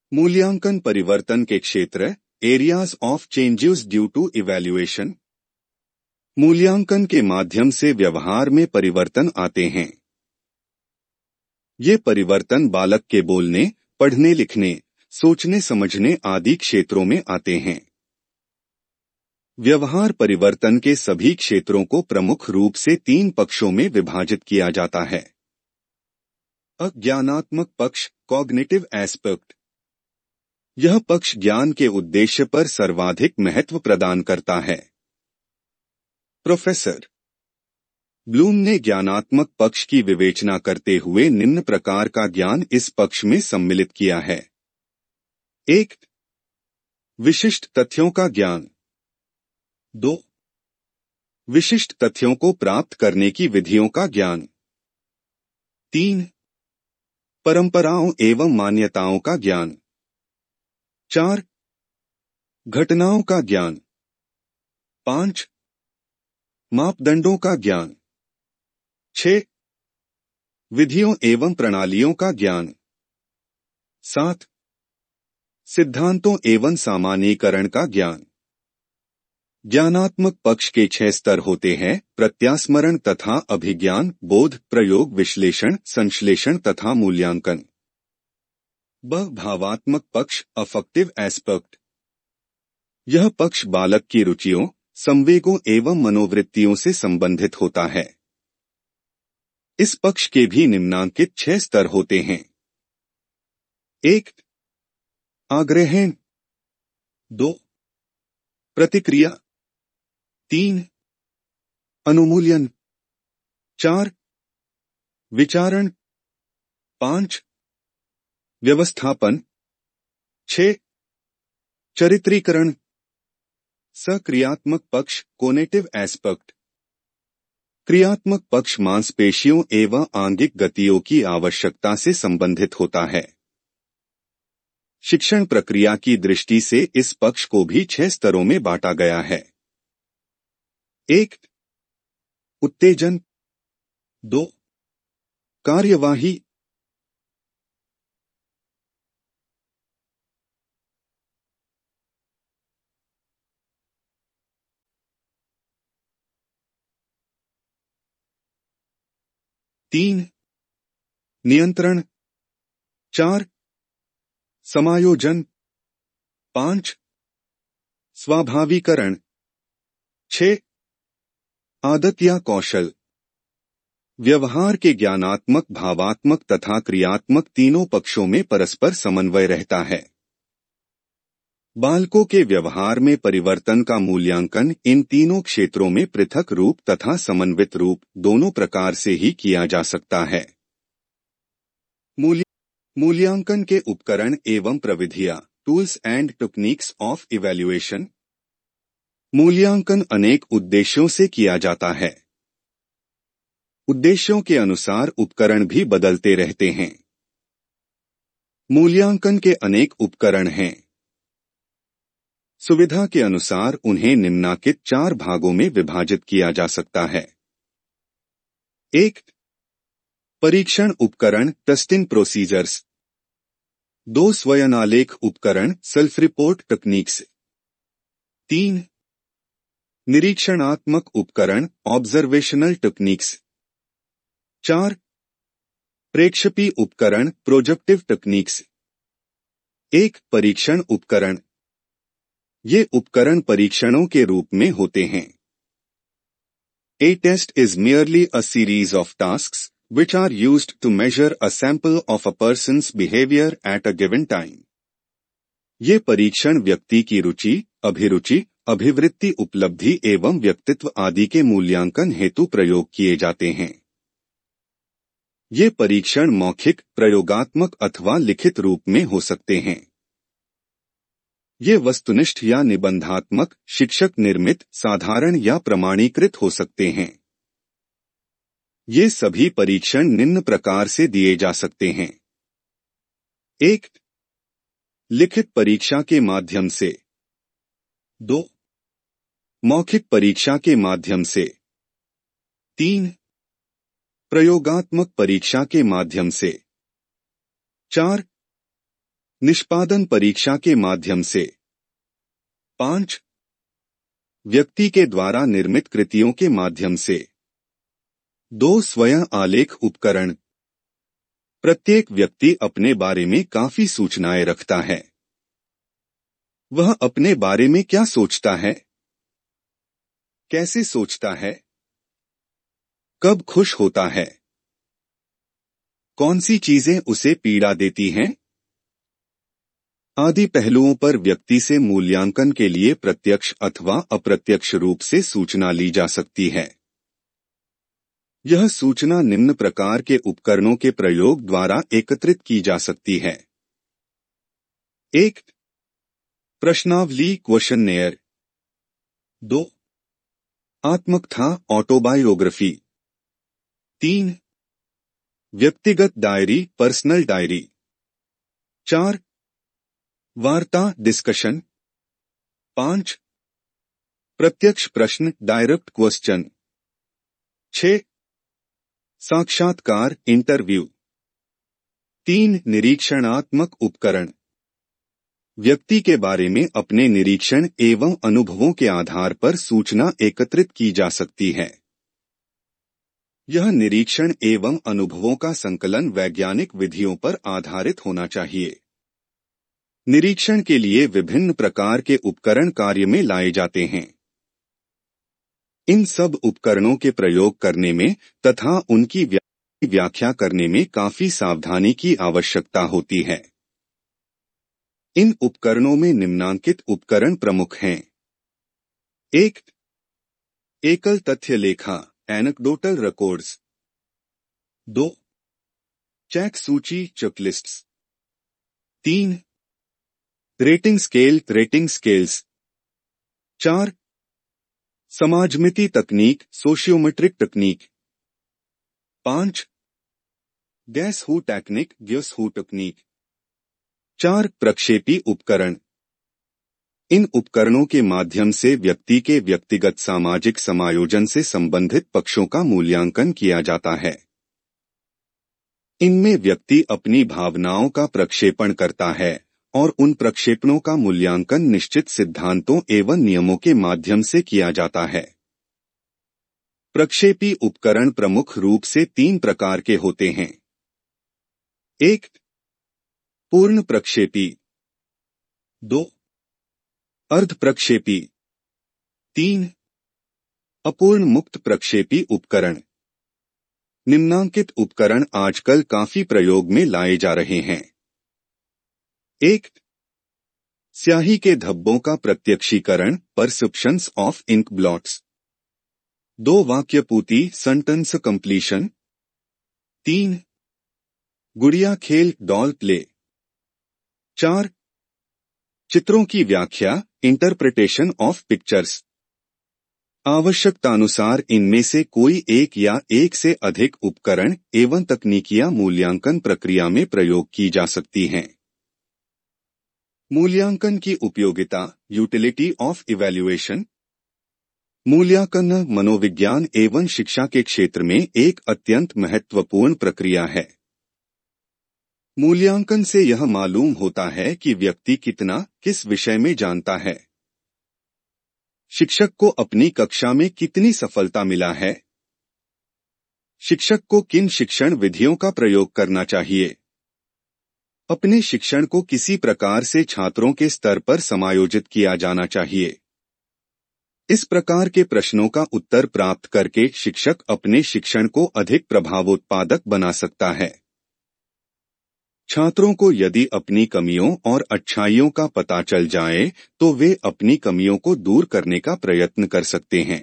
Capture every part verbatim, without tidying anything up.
मूल्यांकन परिवर्तन के क्षेत्र, areas of changes due to evaluation. मूल्यांकन के माध्यम से व्यवहार में परिवर्तन आते हैं। ये परिवर्तन बालक के बोलने, पढ़ने लिखने, सोचने समझने आदि क्षेत्रों में आते हैं। व्यवहार परिवर्तन के सभी क्षेत्रों को प्रमुख रूप से तीन पक्षों में विभाजित किया जाता है। अज्ञानात्मक पक्ष, कॉग्निटिव एस्पेक्ट। यह पक्ष ज्ञान के उद्देश्य पर सर्वाधिक महत्व प्रदान करता है। प्रोफेसर ब्लूम ने ज्ञानात्मक पक्ष की विवेचना करते हुए निम्न प्रकार का ज्ञान इस पक्ष में सम्मिलित किया है। एक, विशिष्ट तथ्यों का ज्ञान। दो, विशिष्ट तथ्यों को प्राप्त करने की विधियों का ज्ञान। तीन, परंपराओं एवं मान्यताओं का ज्ञान। चार, घटनाओं का ज्ञान। पांच, मापदंडों का ज्ञान। छह, विधियों एवं प्रणालियों का ज्ञान। सात, सिद्धांतों एवं सामान्यीकरण का ज्ञान। ज्ञानात्मक पक्ष के छह स्तर होते हैं: प्रत्यास्मरण तथा अभिज्ञान, बोध, प्रयोग, विश्लेषण, संश्लेषण तथा मूल्यांकन। ब भावात्मक पक्ष, अफेक्टिव एस्पेक्ट। यह पक्ष बालक की रुचियों, संवेगों एवं मनोवृत्तियों से संबंधित होता है। इस पक्ष के भी निम्नांकित छह स्तर होते हैं। एक, आग्रहण। दो, प्रतिक्रिया। तीन, अनुमूल्यन। चार, विचारण। पांच, व्यवस्थापन। छह, चरित्रीकरण। सक्रियात्मक पक्ष, कोनेटिव एस्पेक्ट। क्रियात्मक पक्ष मांसपेशियों एवं आंगिक गतियों की आवश्यकता से संबंधित होता है। शिक्षण प्रक्रिया की दृष्टि से इस पक्ष को भी छह स्तरों में बांटा गया है। एक, उत्तेजन। दो, कार्यवाही। तीन, नियंत्रण। चार, समायोजन। पांच, स्वाभाविकरण। छह, आदत या कौशल। व्यवहार के ज्ञानात्मक, भावात्मक तथा क्रियात्मक तीनों पक्षों में परस्पर समन्वय रहता है। बालकों के व्यवहार में परिवर्तन का मूल्यांकन इन तीनों क्षेत्रों में पृथक रूप तथा समन्वित रूप दोनों प्रकार से ही किया जा सकता है। मूल्य मूल्यांकन के उपकरण एवं प्रविधियां, tools and techniques of evaluation. मूल्यांकन अनेक उद्देश्यों से किया जाता है। उद्देश्यों के अनुसार उपकरण भी बदलते रहते हैं। मूल्यांकन के अनेक उपकरण हैं। सुविधा के अनुसार उन्हें निम्नांकित चार भागों में विभाजित किया जा सकता है। एक, परीक्षण उपकरण, टेस्टिंग प्रोसीजर्स। दो, स्वयनालेख उपकरण, सेल्फ रिपोर्ट टेक्निक्स। तीन, निरीक्षणात्मक उपकरण, ऑब्जर्वेशनल टेक्निक्स। चार, प्रेक्षेपी उपकरण, प्रोजेक्टिव टेक्निक्स। एक, परीक्षण उपकरण। ये उपकरण परीक्षणों के रूप में होते हैं। A test is merely a series of tasks which are used to measure a sample of a person's behavior at a given time. ये परीक्षण व्यक्ति की रुचि, अभिरुचि, अभिवृत्ति, उपलब्धि एवं व्यक्तित्व आदि के मूल्यांकन हेतु प्रयोग किए जाते हैं। ये परीक्षण मौखिक, प्रयोगात्मक अथवा लिखित रूप में हो सकते हैं। ये वस्तुनिष्ठ या निबंधात्मक, शिक्षक निर्मित, साधारण या प्रमाणीकृत हो सकते हैं। ये सभी परीक्षण निम्न प्रकार से दिए जा सकते हैं। एक, लिखित परीक्षा के माध्यम से। दो, मौखिक परीक्षा के माध्यम से। तीन, प्रयोगात्मक परीक्षा के माध्यम से। चार, निष्पादन परीक्षा के माध्यम से। पाँच, व्यक्ति के द्वारा निर्मित कृतियों के माध्यम से। दो, स्वयं आलेख उपकरण। प्रत्येक व्यक्ति अपने बारे में काफी सूचनाएं रखता है। वह अपने बारे में क्या सोचता है, कैसे सोचता है, कब खुश होता है, कौन सी चीजें उसे पीड़ा देती हैं, आदि पहलुओं पर व्यक्ति से मूल्यांकन के लिए प्रत्यक्ष अथवा अप्रत्यक्ष रूप से सूचना ली जा सकती है। यह सूचना निम्न प्रकार के उपकरणों के प्रयोग द्वारा एकत्रित की जा सकती है। एक, प्रश्नावली क्वेश्चननेयर। दो, आत्मकथा ऑटोबायोग्राफी। तीन, व्यक्तिगत डायरी पर्सनल डायरी। चार, वार्ता डिस्कशन। पाँच, प्रत्यक्ष प्रश्न डायरेक्ट क्वेश्चन। छह, साक्षात्कार इंटरव्यू। तीन, निरीक्षणात्मक उपकरण। व्यक्ति के बारे में अपने निरीक्षण एवं अनुभवों के आधार पर सूचना एकत्रित की जा सकती है। यह निरीक्षण एवं अनुभवों का संकलन वैज्ञानिक विधियों पर आधारित होना चाहिए। निरीक्षण के लिए विभिन्न प्रकार के उपकरण कार्य में लाए जाते हैं। इन सब उपकरणों के प्रयोग करने में तथा उनकी व्याख्या करने में काफी सावधानी की आवश्यकता होती है। इन उपकरणों में निम्नांकित उपकरण प्रमुख हैं। एक, एकल तथ्य लेखा एनेक्डोटल रिकॉर्ड्स। दो, चेक सूची चेकलिस्ट्स। तीन, रेटिंग स्केल रेटिंग स्केल्स। चार, समाजमिति तकनीक सोशियोमेट्रिक तकनीक। पाँच, guess who technique guess who तकनीक। चार, प्रक्षेपी उपकरण। इन उपकरणों के माध्यम से व्यक्ति के व्यक्तिगत सामाजिक समायोजन से संबंधित पक्षों का मूल्यांकन किया जाता है। इनमें व्यक्ति अपनी भावनाओं का प्रक्षेपण करता है और उन प्रक्षेपणों का मूल्यांकन निश्चित सिद्धांतों एवं नियमों के माध्यम से किया जाता है। प्रक्षेपी उपकरण प्रमुख रूप से तीन प्रकार के होते हैं। एक, पूर्ण प्रक्षेपी। दो, अर्ध प्रक्षेपी। तीन, अपूर्ण मुक्त प्रक्षेपी उपकरण। निम्नांकित उपकरण आजकल काफी प्रयोग में लाए जा रहे हैं। एक, स्याही के धब्बों का प्रत्यक्षीकरण परसेप्शंस ऑफ इंक ब्लॉट्स। दो, वाक्यपूर्ति सेंटेंस कंप्लीशन। तीन, गुड़िया खेल डॉल प्ले। चार, चित्रों की व्याख्या इंटरप्रिटेशन ऑफ पिक्चर्स। आवश्यकतानुसार इनमें से कोई एक या एक से अधिक उपकरण एवं तकनीकियां मूल्यांकन प्रक्रिया में प्रयोग की जा सकती हैं। मूल्यांकन की उपयोगिता यूटिलिटी ऑफ इवैल्यूएशन। मूल्यांकन मनोविज्ञान एवं शिक्षा के क्षेत्र में एक अत्यंत महत्वपूर्ण प्रक्रिया है। मूल्यांकन से यह मालूम होता है कि व्यक्ति कितना किस विषय में जानता है। शिक्षक को अपनी कक्षा में कितनी सफलता मिला है। शिक्षक को किन शिक्षण विधियों का प्रयोग करना चाहिए। अपने शिक्षण को किसी प्रकार से छात्रों के स्तर पर समायोजित किया जाना चाहिए। इस प्रकार के प्रश्नों का उत्तर प्राप्त करके शिक्षक अपने शिक्षण को अधिक प्रभावोत्पादक बना सकता है। छात्रों को यदि अपनी कमियों और अच्छाइयों का पता चल जाए तो वे अपनी कमियों को दूर करने का प्रयत्न कर सकते हैं।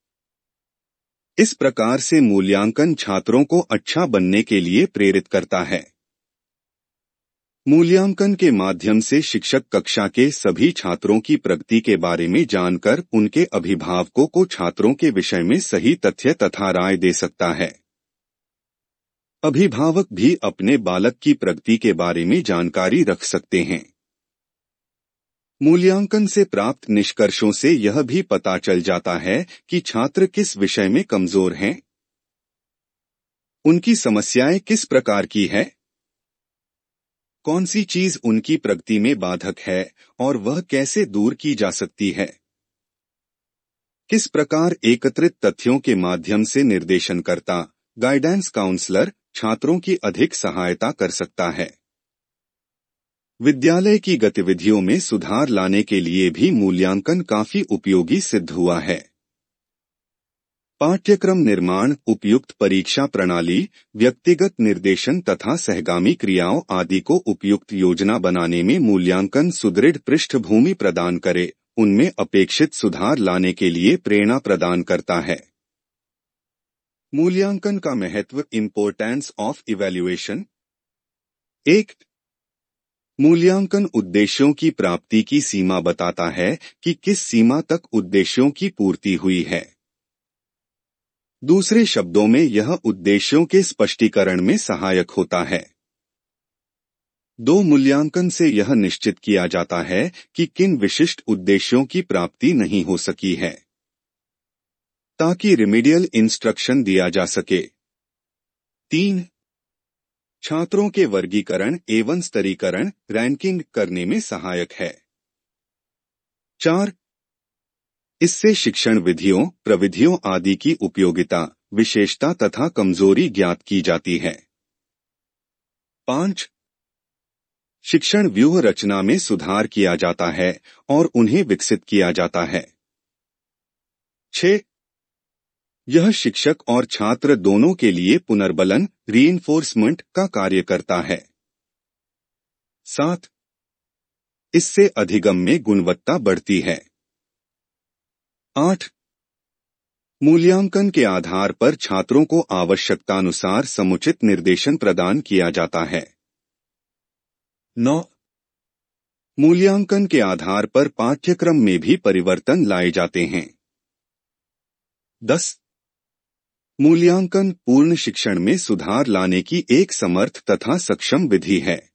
इस प्रकार से मूल्यांकन छात्रों को अच्छा बनने के लिए प्रेरित करता है। मूल्यांकन के माध्यम से शिक्षक कक्षा के सभी छात्रों की प्रगति के बारे में जानकर उनके अभिभावकों को छात्रों के विषय में सही तथ्य तथा राय दे सकता है। अभिभावक भी अपने बालक की प्रगति के बारे में जानकारी रख सकते हैं। मूल्यांकन से प्राप्त निष्कर्षों से यह भी पता चल जाता है कि छात्र किस विषय में कमजोर हैं, उनकी समस्याएं किस प्रकार की है, कौन सी चीज उनकी प्रगति में बाधक है और वह कैसे दूर की जा सकती है। किस प्रकार एकत्रित तथ्यों के माध्यम से निर्देशनकर्ता, गाइडेंस काउंसलर, छात्रों की अधिक सहायता कर सकता है। विद्यालय की गतिविधियों में सुधार लाने के लिए भी मूल्यांकन काफी उपयोगी सिद्ध हुआ है। पाठ्यक्रम निर्माण, उपयुक्त परीक्षा प्रणाली, व्यक्तिगत निर्देशन तथा सहगामी क्रियाओं आदि को उपयुक्त योजना बनाने में मूल्यांकन सुदृढ़ पृष्ठभूमि प्रदान करे, उनमें अपेक्षित सुधार लाने के लिए प्रेरणा प्रदान करता है। मूल्यांकन का महत्व, इम्पोर्टेंस ऑफ इवैल्यूएशन। एक, मूल्यांकन उद्देश्यों की प्राप्ति की सीमा बताता है कि किस सीमा तक उद्देश्यों की पूर्ति हुई है। दूसरे शब्दों में यह उद्देश्यों के स्पष्टीकरण में सहायक होता है। दो, मूल्यांकन से यह निश्चित किया जाता है कि किन विशिष्ट उद्देश्यों की प्राप्ति नहीं हो सकी है, ताकि रिमीडियल इंस्ट्रक्शन दिया जा सके। तीन, छात्रों के वर्गीकरण एवं स्तरीकरण, रैंकिंग करने में सहायक है। चार, इससे शिक्षण विधियों, प्रविधियों आदि की उपयोगिता, विशेषता तथा कमजोरी ज्ञात की जाती है। पांच, शिक्षण व्यूह रचना में सुधार किया जाता है और उन्हें विकसित किया जाता है। छह, यह शिक्षक और छात्र दोनों के लिए पुनर्बलन, रीइंफोर्समेंट का कार्य करता है। सात, इससे अधिगम में गुणवत्ता बढ़ती है। आठ, मूल्यांकन के आधार पर छात्रों को आवश्यकतानुसार समुचित निर्देशन प्रदान किया जाता है। नौ, मूल्यांकन के आधार पर पाठ्यक्रम में भी परिवर्तन लाए जाते हैं। दस, मूल्यांकन पूर्ण शिक्षण में सुधार लाने की एक समर्थ तथा सक्षम विधि है।